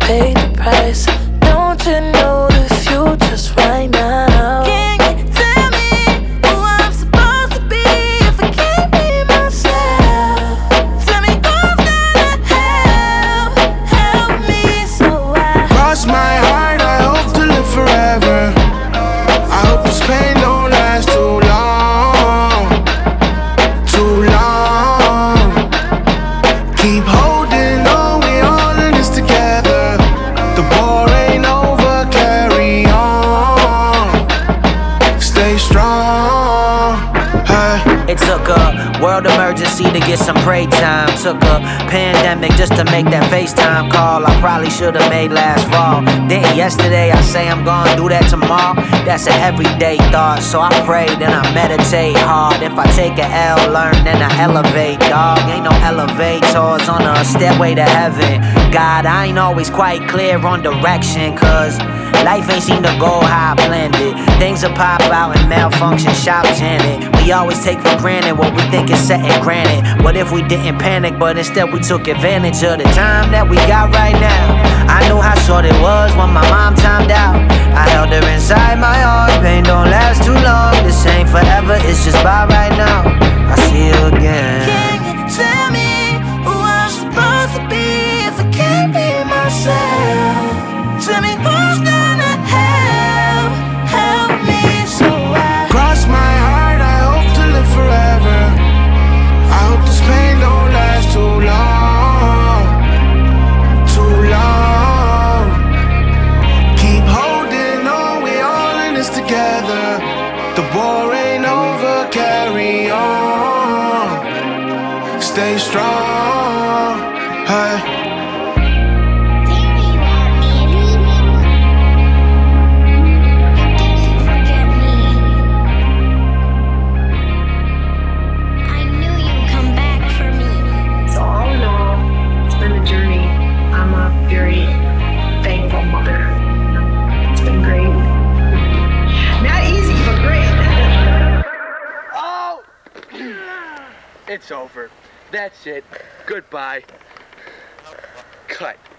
paid the price. Don't you know the future's right now? Can you tell me who I'm supposed to be if I can't be myself? Tell me who's gonna help me so I cross my heart, I hope to live forever. I hope this pain don't last too long, too long. Keep holding on, we all in this together. The war ain't over, carry on. Stay strong, hey. It took a world emergency to get some pray time. Took a pandemic just to make that FaceTime call I probably should've made last fall. Then yesterday I say I'm gonna do that tomorrow. That's an everyday thought, so I pray, then I meditate hard. If I take a L, learn, then I elevate, dog. Ain't no elevators on a stairway to heaven. God, I ain't always quite clear on direction, cause life ain't seem to go how I planned it. Things will pop out and malfunction, shout Janet. We always take for granted what we think is set and granted. What if we didn't panic, but instead we took advantage of the time that we got right now? I knew how short it was when my mom timed out. I held her inside my heart, pain don't last too long. This ain't forever, it's just by right now. I see you again. Can you tell me who I'm supposed to be if I can't be myself? Tell me who's gonna help me so I Cross my heart, I hope to live forever. I hope this pain don't last too long, too long. Keep holding on, we all in this together. The war ain't over, carry on. Stay strong, hey. Very thankful mother. It's been great. Not easy, but great. Oh! It's over. That's it. Goodbye. Cut.